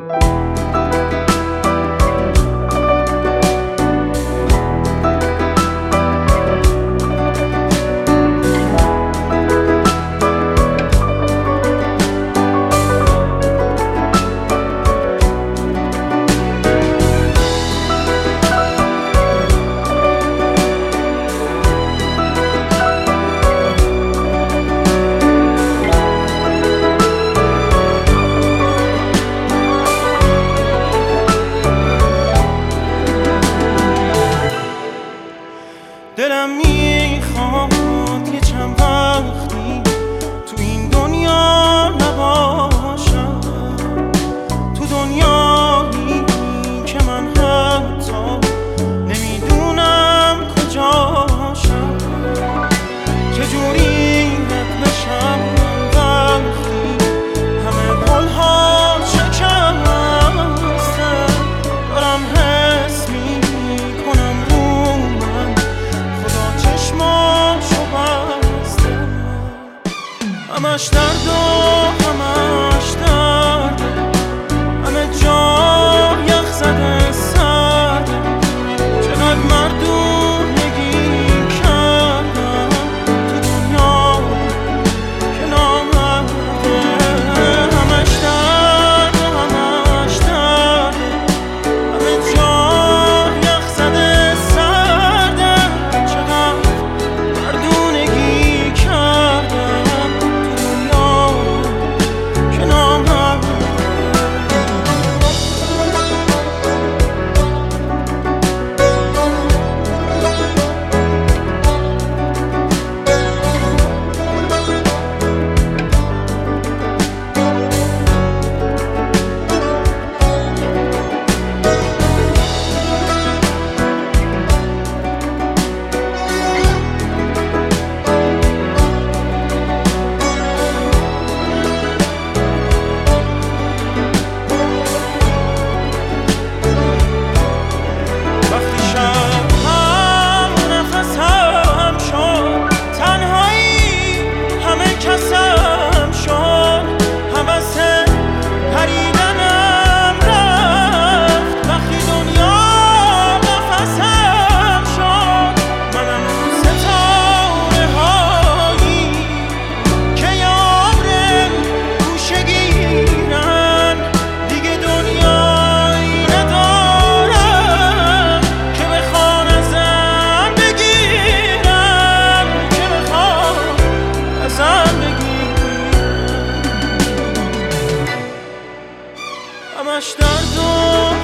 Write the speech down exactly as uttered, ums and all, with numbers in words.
دلم میخواد یه چند وقتی تو این دنیا نباشم، تو دنیایی که من حتی نمیدونم کجاشم. چجوری رد بشم وقتی همه قولها شکسته، دارم حس میکنم رو من خدا چشماشو بسته. همش درد و همش درد، همه جا یخ زده سرده. چقدر مردونگی کردم تو دنیا که نامرده. همش درد و همش درد، همه جا یخ زده سرده. چقدر مردونگی کردم تو دنیا که نامرده. وقتی شب هم نفسم شد، تنهایی همه کسم شد، حوث پریدنم رفت. وقتی دنیا نفسم شد، منم ستاره هایی که یارم گوشه گیرن. دیگه دنیایی ندارم که بخوان ازم بگیرن، که بخوان ازم بگیرن. همش درد و